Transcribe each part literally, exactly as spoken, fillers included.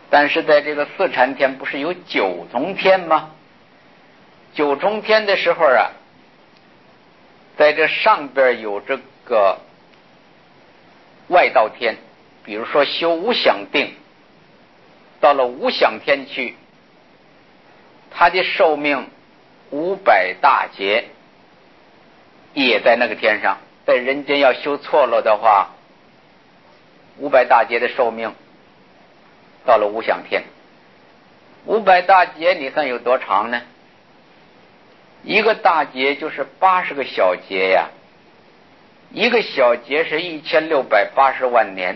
但是在这个四禅天不是有九重天吗？九重天的时候啊，在这上边有这个外道天，比如说修无想定，到了无想天去，他的寿命五百大劫也在那个天上。在人间要修错了的话，五百大劫的寿命到了无想天。五百大劫你算有多长呢？一个大劫就是八十个小劫呀，一个小劫是一千六百八十万年，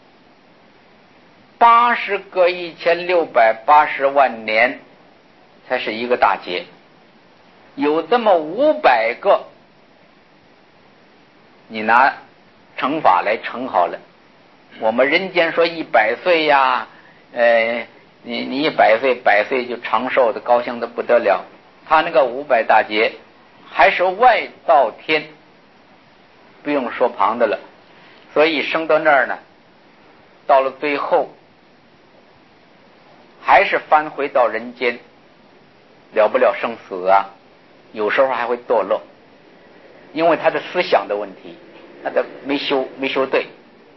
八十个一千六百八十万年才是一个大劫，有这么五百个，你拿乘法来乘好了。我们人间说一百岁呀，呃，你你一百岁，百岁就长寿的，高兴的不得了。他那个五百大劫还是外道天，不用说旁的了。所以升到那儿呢，到了最后还是翻回到人间，了不了生死啊，有时候还会堕落，因为他的思想的问题，他的没修没修对。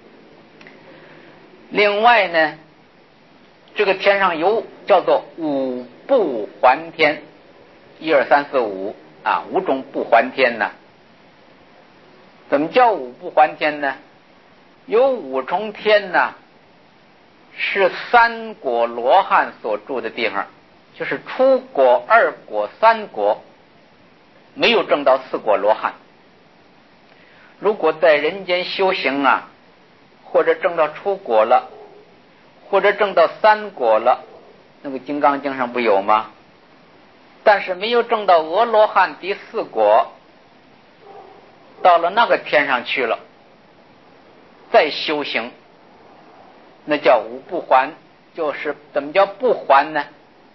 另外呢，这个天上有叫做五不还天，一二三四五啊，五种不还天呢。怎么叫五不还天呢？有五重天呢，是三果罗汉所住的地方，就是初果、二果、三果，没有证到四果罗汉。如果在人间修行啊，或者证到初果了，或者证到三果了，那个金刚经上不有吗？但是没有证到阿罗汉第四果，到了那个天上去了，再修行，那叫五不还。就是怎么叫不还呢？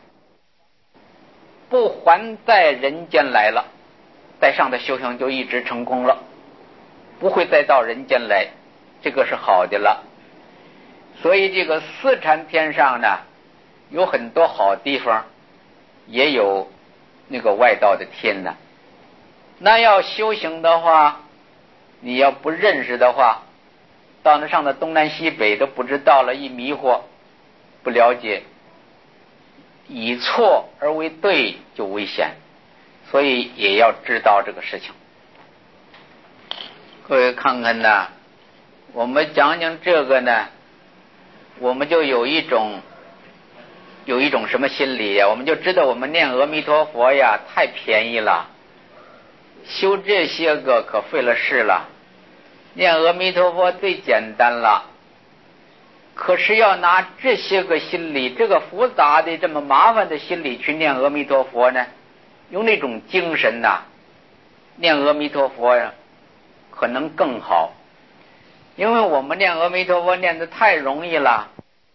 不还在人间来了，在上的修行就一直成功了，不会再到人间来，这个是好的了。所以这个四禅天上呢，有很多好地方，也有那个外道的天呢。那要修行的话，你要不认识的话，到那上的东南西北都不知道了，一迷惑不了解，以错而为对就危险，所以也要知道这个事情。各位看看呢，我们讲讲这个呢，我们就有一种有一种什么心理呀？我们就知道我们念阿弥陀佛呀，太便宜了，修这些个可费了事了。念阿弥陀佛最简单了，可是要拿这些个心理，这个复杂的这么麻烦的心理去念阿弥陀佛呢，用那种精神呐、啊，念阿弥陀佛呀，可能更好。因为我们念阿弥陀佛念得太容易了，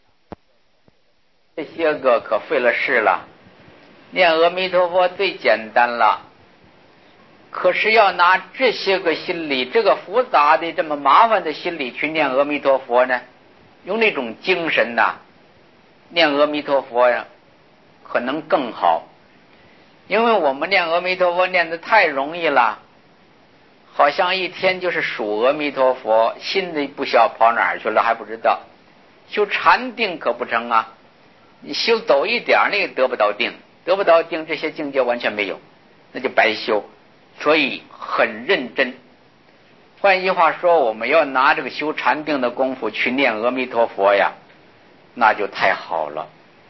这些个可费了事了。念阿弥陀佛最简单了，可是要拿这些个心理，这个复杂的这么麻烦的心理去念阿弥陀佛呢，用那种精神呐、啊，念阿弥陀佛呀，可能更好。因为我们念阿弥陀佛念得太容易了，好像一天就是数阿弥陀佛，心里不晓跑哪儿去了还不知道。修禅定可不成啊，你修走一点那个得不到定，得不到定，这些境界完全没有，那就白修。所以很认真。换句话说，我们要拿这个修禅定的功夫去念阿弥陀佛呀，那就太好了。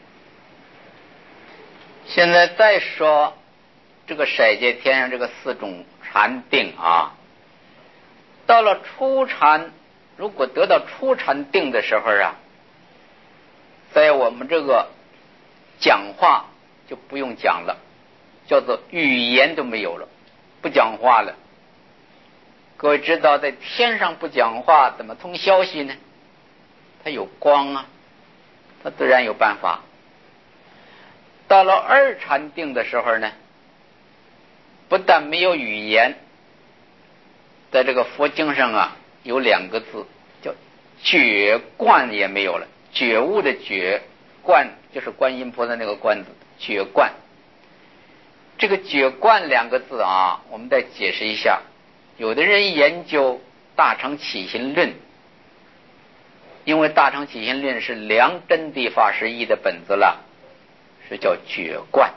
现在再说这个色界天上这个四种禅定啊，到了初禅，如果得到初禅定的时候啊，在我们这个讲话就不用讲了，叫做语言都没有了，不讲话了。各位知道在天上不讲话怎么通消息呢？它有光啊，它自然有办法。到了二禅定的时候呢，不但没有语言，在这个佛经上啊有两个字叫觉观也没有了，觉悟的觉， 观就是观音菩萨那个观字，觉观。这个觉观两个字啊，我们再解释一下。有的人研究大乘起心论，因为大乘起心论是梁真谛法师译的本子了，是叫觉观。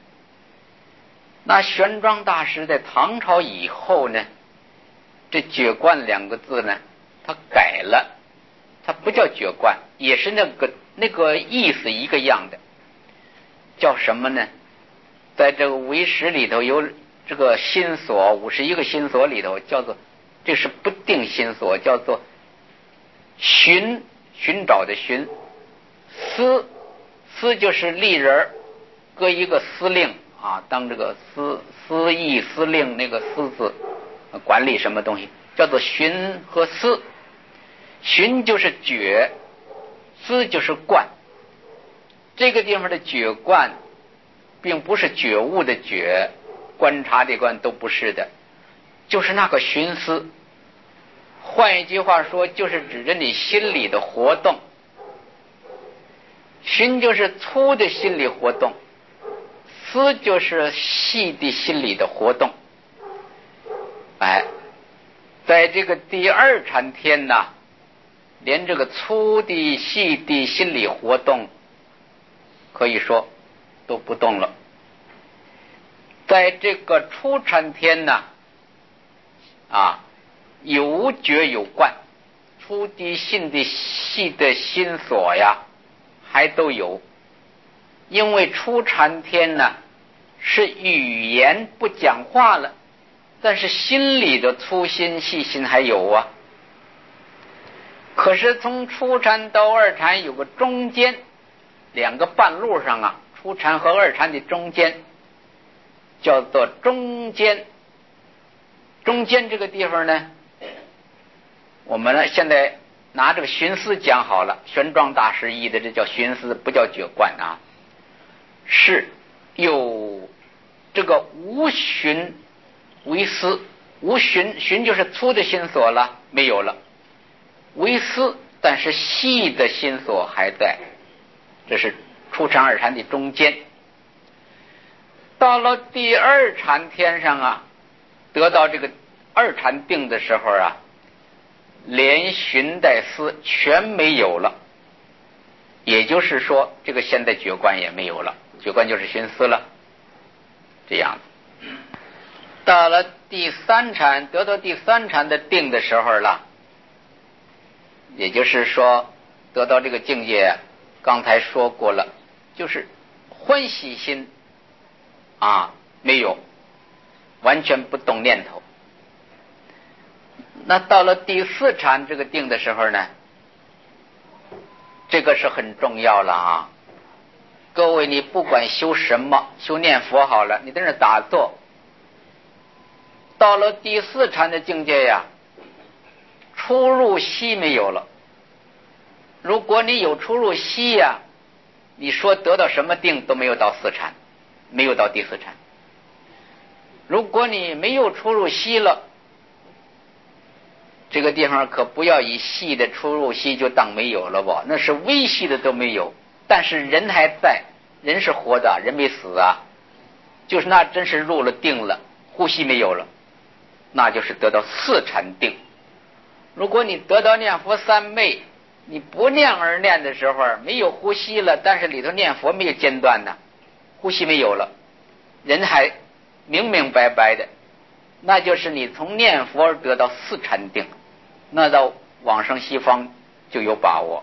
那玄奘大师在唐朝以后呢，这觉观两个字呢，他改了，他不叫觉观，也是那个那个意思一个样的，叫什么呢？在这个唯识里头有这个心所，五十一个心所里头叫做，这是不定心所，叫做寻，寻找的寻，司，司就是立人，搁一个司令啊，当这个司司役司令那个司字，管理什么东西，叫做寻和司。寻就是觉，司就是观。这个地方的觉观并不是觉悟的觉，观察的观都不是的，就是那个寻思。换一句话说，就是指着你心里的活动。寻就是粗的心理活动，思就是细的心理的活动。哎，在这个第二禅天呢，连这个粗的细的心理活动可以说都不动了。在这个初禅天呢，啊，有觉有观，粗的细的细的心所呀还都有。因为初禅天呢是语言不讲话了，但是心里的粗心细心还有啊。可是从初禅到二禅有个中间，两个半路上啊，初禅和二禅的中间叫做中间。中间这个地方呢，我们呢现在拿这个寻思讲好了，玄奘大师译的这叫寻思，不叫觉观啊，是有这个无寻为思，无寻，寻就是粗的心所了，没有了，为思，但是细的心所还在，这是初禅二禅的中间。到了第二禅天上啊，得到这个二禅定的时候啊，连寻带思全没有了，也就是说这个现在觉观也没有了，觉观就是寻思了，这样子。到了第三禅，得到第三禅的定的时候了，也就是说得到这个境界，刚才说过了，就是欢喜心啊没有，完全不动念头。那到了第四禅这个定的时候呢，这个是很重要了啊。各位，你不管修什么，修念佛好了，你在那打坐，到了第四禅的境界呀，出入息没有了。如果你有出入息呀，你说得到什么定都没有到四禅，没有到第四禅。如果你没有出入息了，这个地方可不要以细的出入息就当没有了吧，那是微细的都没有，但是人还在，人是活的，人没死啊，就是那真是入了定了，呼吸没有了，那就是得到四禅定。如果你得到念佛三昧，你不念而念的时候没有呼吸了，但是里头念佛没有间断呢，呼吸没有了，人还明明白白的，那就是你从念佛而得到四禅定，那到往生西方就有把握。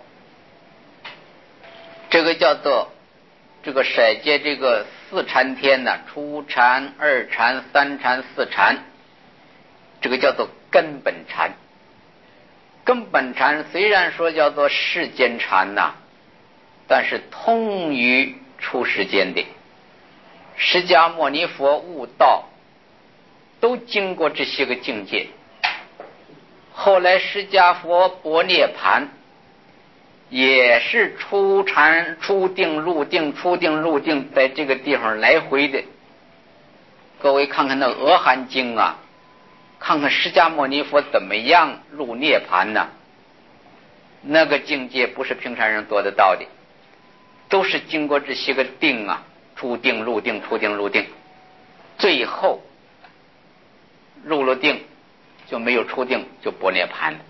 这个叫做这个色界这个四禅天呢，初禅、二禅、三禅、四禅，这个叫做根本禅。根本禅虽然说叫做世间禅呐、啊，但是通于出世间的。释迦牟尼佛悟道都经过这些个境界，后来释迦佛薄涅盘也是出禅出定入定出定入定，在这个地方来回的。各位看看那阿含经啊，看看释迦牟尼佛怎么样入涅盘呢？那个境界不是平常人做得到的。 都是经过这些个定啊，出定入定，出定入定，最后入了定就没有出定，就不涅槃了。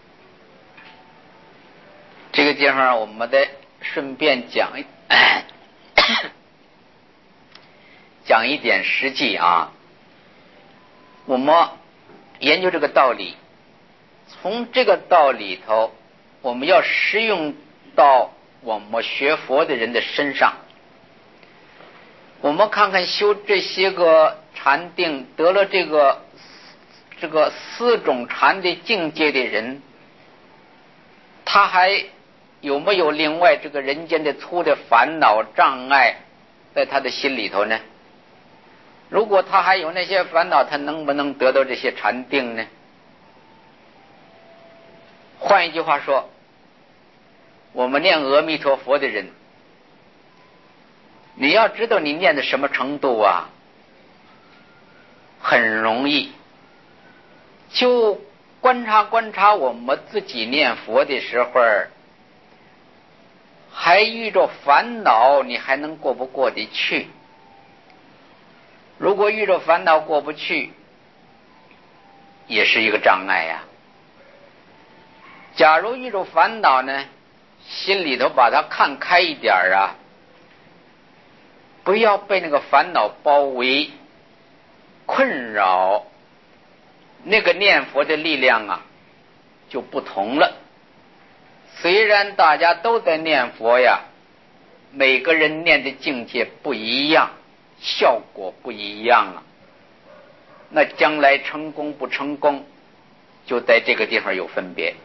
这个地方我们再顺便讲一讲一点实际啊，我们研究这个道理，从这个道理头我们要适用到我们学佛的人的身上。我们看看修这些个禅定得了这个这个四种禅的境界的人，他还有没有另外这个人间的粗的烦恼障碍在他的心里头呢？如果他还有那些烦恼，他能不能得到这些禅定呢？换一句话说，我们念阿弥陀佛的人，你要知道你念的什么程度啊，很容易就观察观察我们自己念佛的时候，还遇着烦恼，你还能过不过得去？如果遇着烦恼过不去，也是一个障碍呀。假如遇着烦恼呢，心里头把它看开一点啊，不要被那个烦恼包围困扰，那个念佛的力量啊就不同了。虽然大家都在念佛呀，每个人念的境界不一样，效果不一样啊，那将来成功不成功就在这个地方有分别。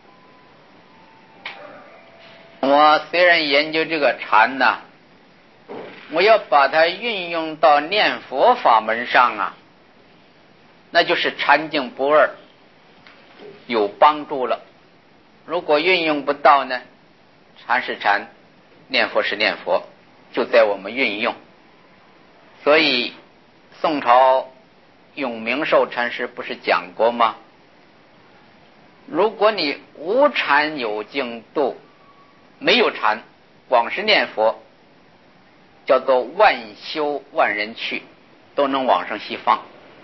我虽然研究这个禅呢，我要把它运用到念佛法门上啊，那就是禅净不二，有帮助了。如果运用不到呢，禅是禅，念佛是念佛，就在我们运用。所以宋朝永明寿禅师不是讲过吗？如果你无禅有净度，没有禅，光是念佛，叫做万修万人去，都能往生西方。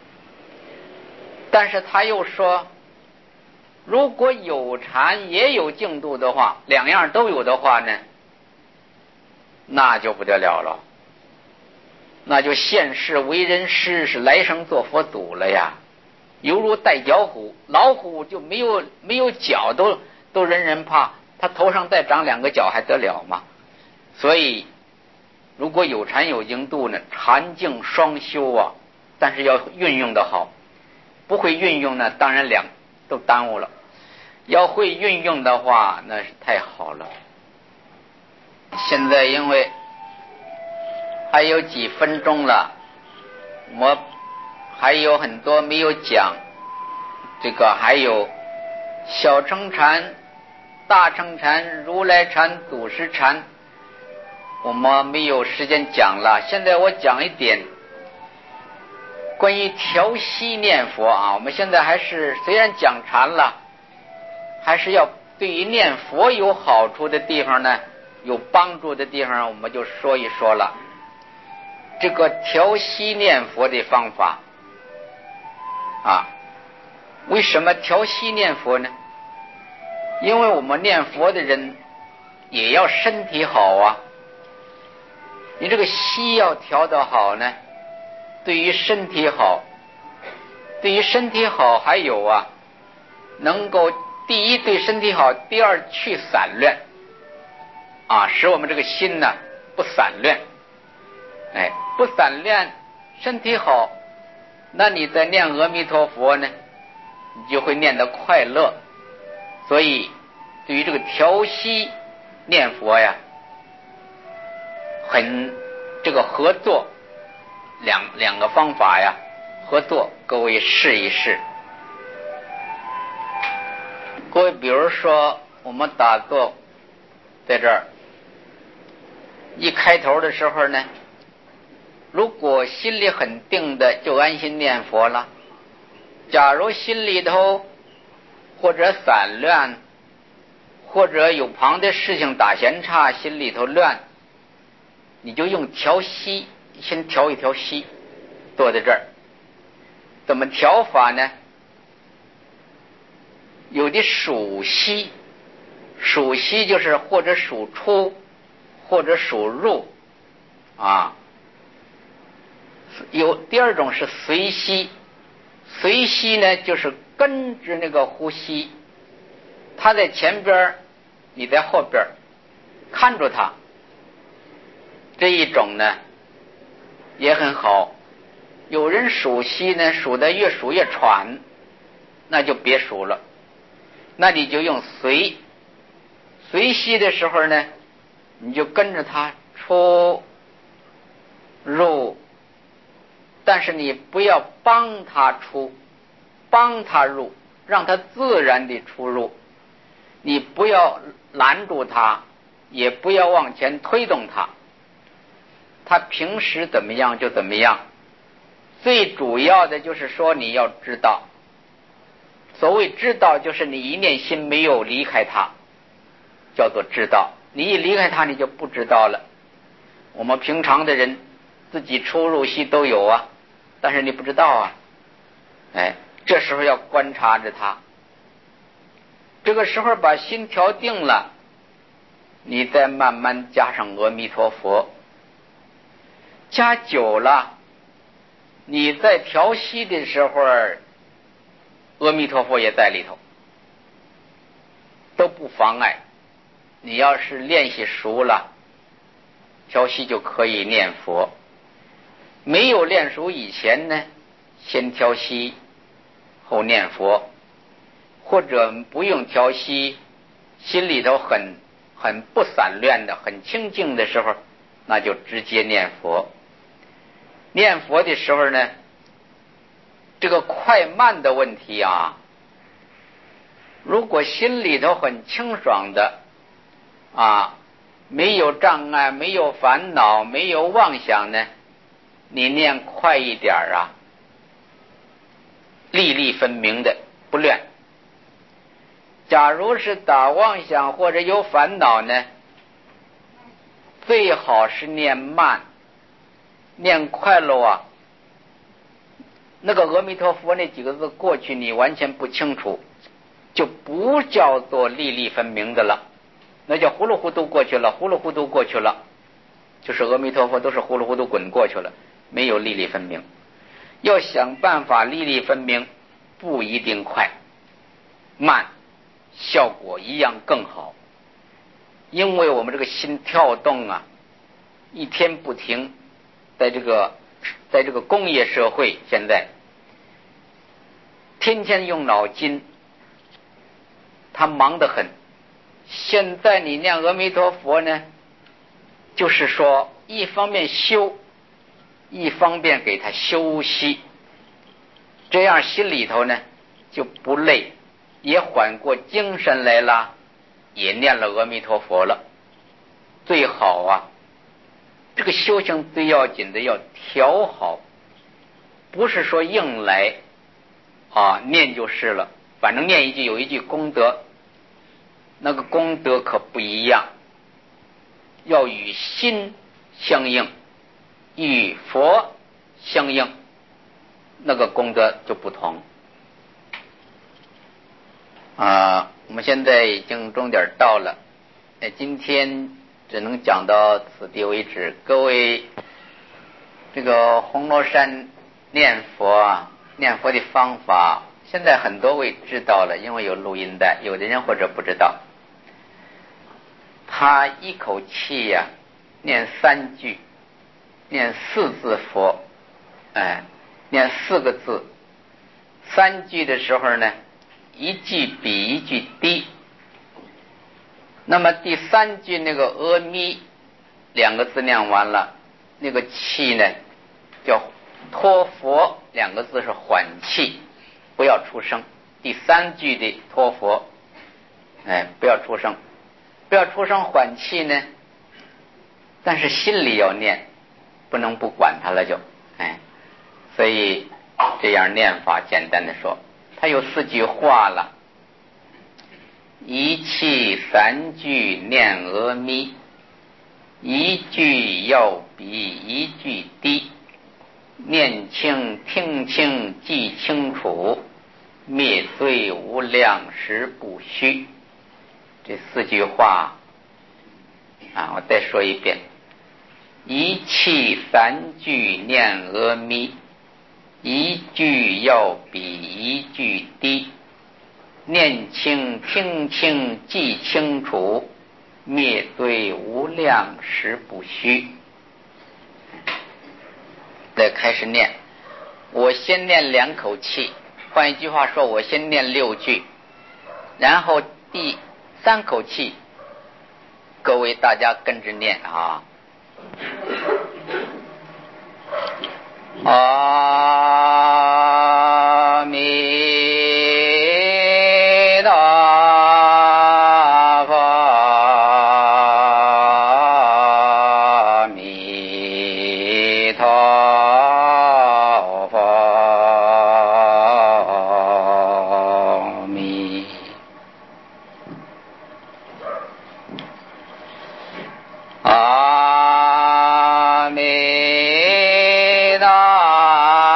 但是他又说，如果有禅也有净度的话，两样都有的话呢，那就不得了了，那就现世为人师，是来生做佛祖了呀，犹如带脚虎，老虎就没有没有脚都都人人怕，他头上再长两个角还得了吗？所以如果有禅有净度呢，禅净双修啊，但是要运用的好，不会运用呢，当然两都耽误了。要会运用的话，那是太好了。现在因为还有几分钟了，我还有很多没有讲，这个还有小乘禅、大乘禅、如来禅、祖师禅，我们没有时间讲了。现在我讲一点关于调息念佛啊，我们现在还是虽然讲禅了，还是要对于念佛有好处的地方呢，有帮助的地方，我们就说一说了。这个调息念佛的方法啊，为什么调息念佛呢？因为我们念佛的人也要身体好啊，你这个息要调得好呢，对于身体好，对于身体好还有啊，能够第一对身体好，第二去散乱啊，使我们这个心呢不散乱。哎，不散乱，身体好，那你在念阿弥陀佛呢，你就会念得快乐。所以对于这个调息念佛呀，很这个合作两两个方法呀，合作各位试一试。各位比如说我们打坐在这儿，一开头的时候呢，如果心里很定的，就安心念佛了。假如心里头或者散乱， 或者有旁的事情打闲岔，心里头乱，你就用调息，先调一调息，坐在这儿。怎么调法呢？有的数息，数息就是或者数出，或者数入啊。有第二种是随息，随息呢就是跟着那个呼吸，他在前边，你在后边，看着他。这一种呢也很好。有人数息呢，数得越数越喘，那就别数了，那你就用随。随息的时候呢，你就跟着他出入，但是你不要帮他出，帮他入，让他自然的出入。你不要拦住他，也不要往前推动他，他平时怎么样就怎么样。最主要的就是说你要知道，所谓知道就是你一念心没有离开他，叫做知道。你一离开他，你就不知道了。我们平常的人自己出入息都有啊，但是你不知道啊。哎，这时候要观察着他，这个时候把心调定了，你再慢慢加上阿弥陀佛。加久了，你在调息的时候，阿弥陀佛也在里头，都不妨碍。你要是练习熟了，调息就可以念佛。没有练熟以前呢，先调息后念佛，或者不用调息，心里头很很不散乱的，很清净的时候，那就直接念佛。念佛的时候呢，这个快慢的问题啊，如果心里头很清爽的啊，没有障碍，没有烦恼，没有妄想呢，你念快一点啊，粒粒分明的不乱。假如是打妄想或者有烦恼呢，最好是念慢。念快了啊，那个阿弥陀佛那几个字过去你完全不清楚，就不叫做粒粒分明的了，那叫糊里糊涂过去了，糊里糊涂过去了，就是阿弥陀佛都是糊里糊涂滚过去了，没有粒粒分明。要想办法粒粒分明，不一定快，慢效果一样更好。因为我们这个心跳动啊，一天不停，在这个在这个工业社会，现在天天用脑筋，他忙得很。现在你念阿弥陀佛呢，就是说一方面修，一方面给他休息，这样心里头呢就不累，也缓过精神来了，也念了阿弥陀佛了。最好啊，这个修行最要紧的要调好，不是说硬来啊，念就是了，反正念一句有一句功德，那个功德可不一样，要与心相应，与佛相应，那个功德就不同啊。我们现在已经钟点到了，哎，今天只能讲到此地为止。各位，这个红螺山念佛啊，念佛的方法，现在很多位知道了，因为有录音带，有的人或者不知道。他一口气呀、啊，念三句，念四字佛，哎，念四个字。三句的时候呢，一句比一句低。那么第三句那个阿弥两个字念完了，那个气呢叫托佛两个字是缓气，不要出声。第三句的托佛，哎，不要出声，不要出声缓气呢，但是心里要念，不能不管它了就，哎，所以这样念法简单的说，它有四句话了。 一气三句念阿弥，一句要比一句低，念清听清记清楚，灭罪无量时不虚。这四句话啊，我再说一遍：一气三句念阿弥，一句要比一句低，念清听清记清楚，灭罪无量时不虚。再开始念，我先念两口气，换一句话说，我先念六句，然后第三口气各位大家跟着念啊。阿弥陀佛，阿弥陀佛，阿弥阿弥陀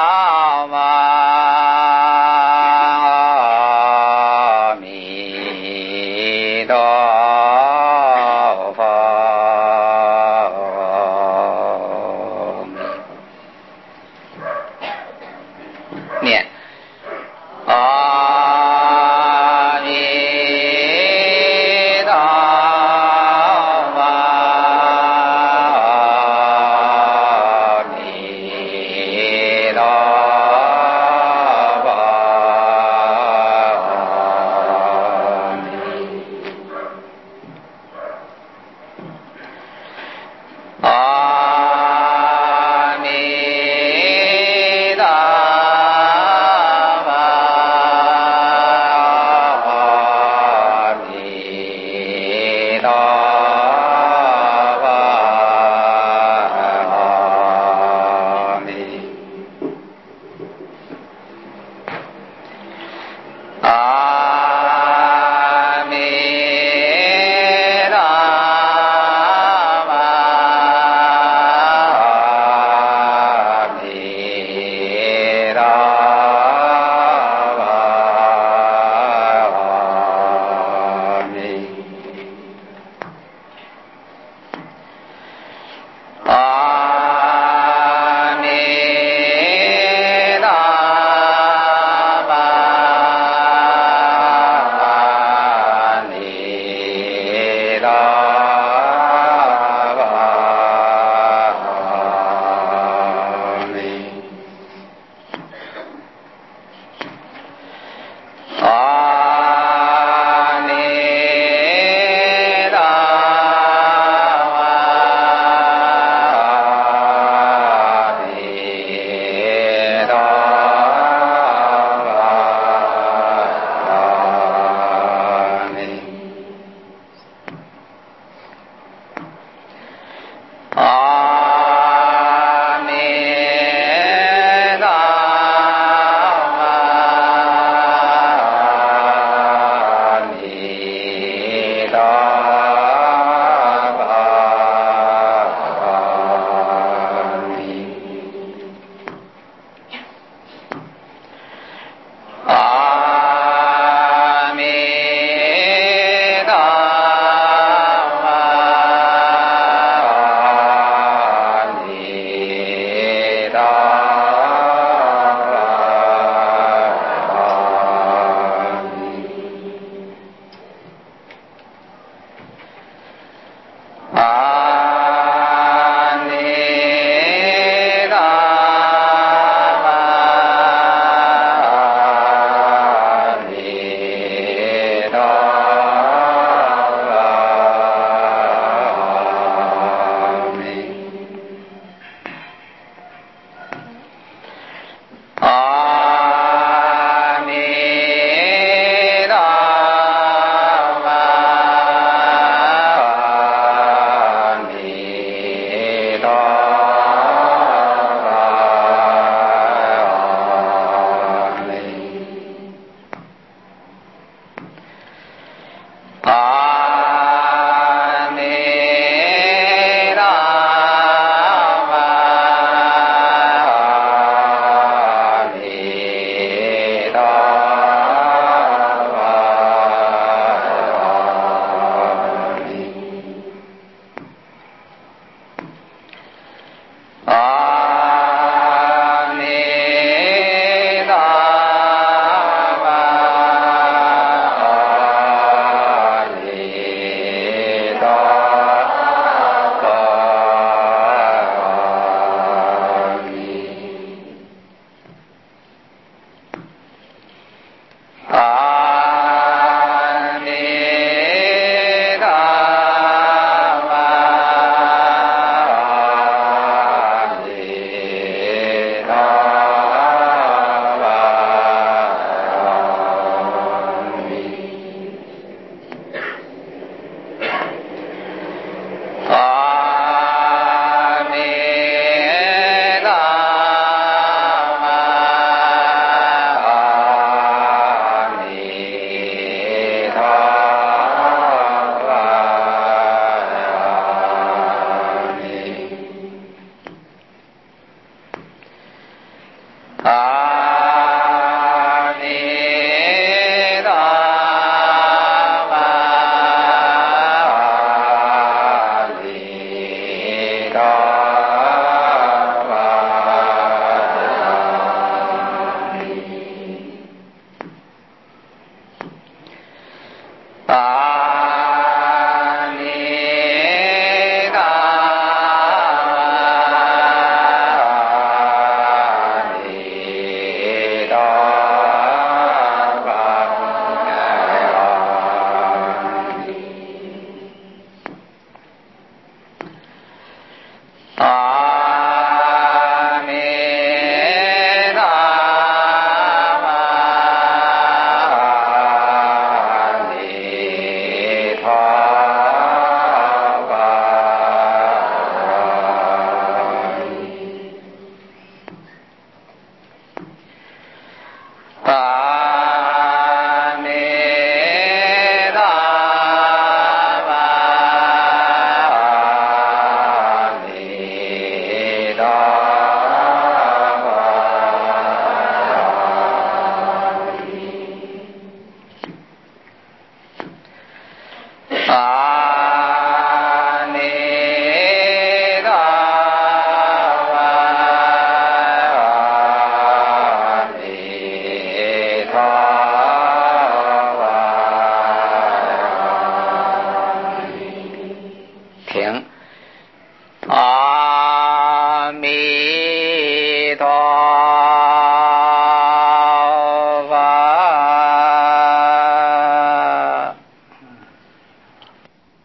啊。